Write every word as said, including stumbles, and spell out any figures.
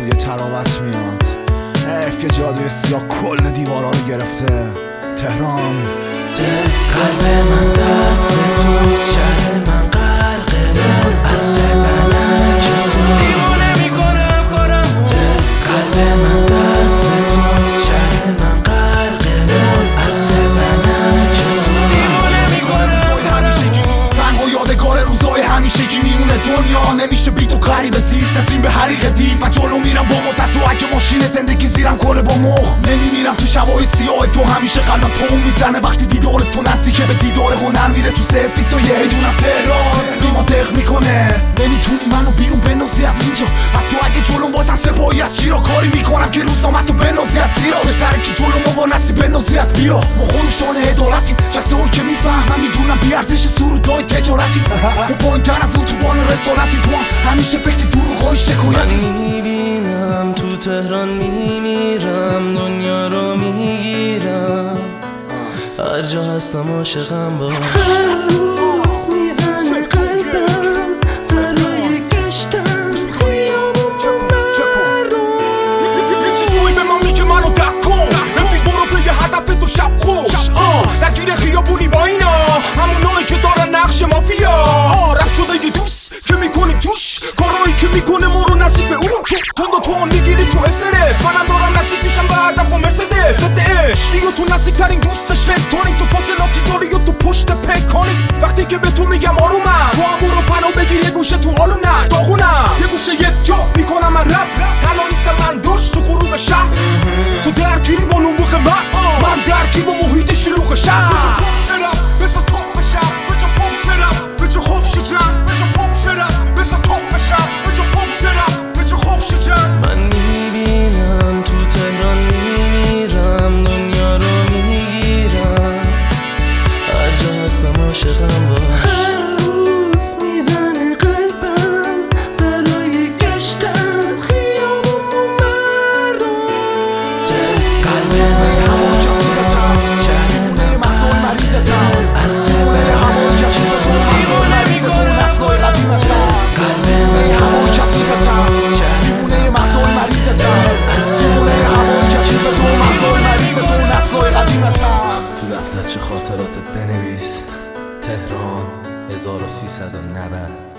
یه تراوت میاد. حیف که جادوی سیاه کل دیوارا رو گرفته. تهران قلب من دست توست، شهر من غرق بود، اصر فلک تو دیوانه میکنه افکارم. قلب من دست توست، شهر من غرق بود، اصر فلک تو دیوانه میکنه افکارم. تنها یادگار روزای همیشگی میونه دنیا. نمیشه بی تو غریب زیست، نفرین به حریق دیو. و جلو میرم با مدت تو اگه ماشین زندگی زیرم کنه با مخ. نمیمیرم تو شبای سیاه تو، همیشه قلبم تو میزنه وقتی دیدار تو نزدیکه به دیدار هنر میره تو سرفیس و یه میدونم تهران ریما دق میکنه. نمیتونی منو بیرون بنازی از اینجا، حتی اگه جلوم بازن سپاهی از شیرا. کاری میکنم که روزنامه تو بنازی از زیرا. بهتره که جلوم وانستی بنازی از بیرا. ما خودشان عدالتیم، شخصایی که میفهمم میدونم بی ارزش سرودای تجارتیم. ما پایین‌تر از اتوبان رسالتیم، تو هم همیشه فکر دروغای شکایتیم. من میبینم تو تهران میمیرم، دنیا رو میگیرم، هر جا هستم عاشقم باش. هر روز میزنه قلبم برای گشتن خیابون مردم. یه چیزایی به من میگه منو دک کن، رفیق برو پی هدف تو شب خوش. درگیر خیابونی با اینا همونایی که دارن نقش مافیا. رفت شده یه دوست که میکنیم توش کارهایی که میکنه ما رو نصیب به اون. تند و تون میگیری تو استرس، منم دارم نصیب میشم به هدف و مرسدس. ضد عشق دیگه تو نزدیک ترین دوستش تونی، تو فاصلاتی داری و تو پشت پکنی. وقتی که به تو میگم آرومم، تو هم برو پناه بگیر یه گوشه تو آلونم داغونم. یه گوشه یه جا میکنم من رپ، تنها نیستم من دوش تو غروب شب. تو درگیری با نبوغ من، من درگیر با محیط شلوغ شب. بجا پاپ شدم بسا تاپ بشم، بجا پاپ شدم بجا خوب شدم، بجا پاپ شدم بسا تاپ بشم، بجا پاپ شدم بجا خوب شدم. من میبینم تو تهران میمیرم، دنیا رو میگیرم، هر جا هستم عاشقم باش. هر روز میزنه قلبم برای گشتن خیابون مردم. قلب من دست توست، شهر من غرق بود، اصر فلک تو دیوانه میکنه افکارم. قلب من دست توست، شهر من غرق بود، اصر تو دفترچه خاطراتت بنویس تهران هزار و سیصد و نود.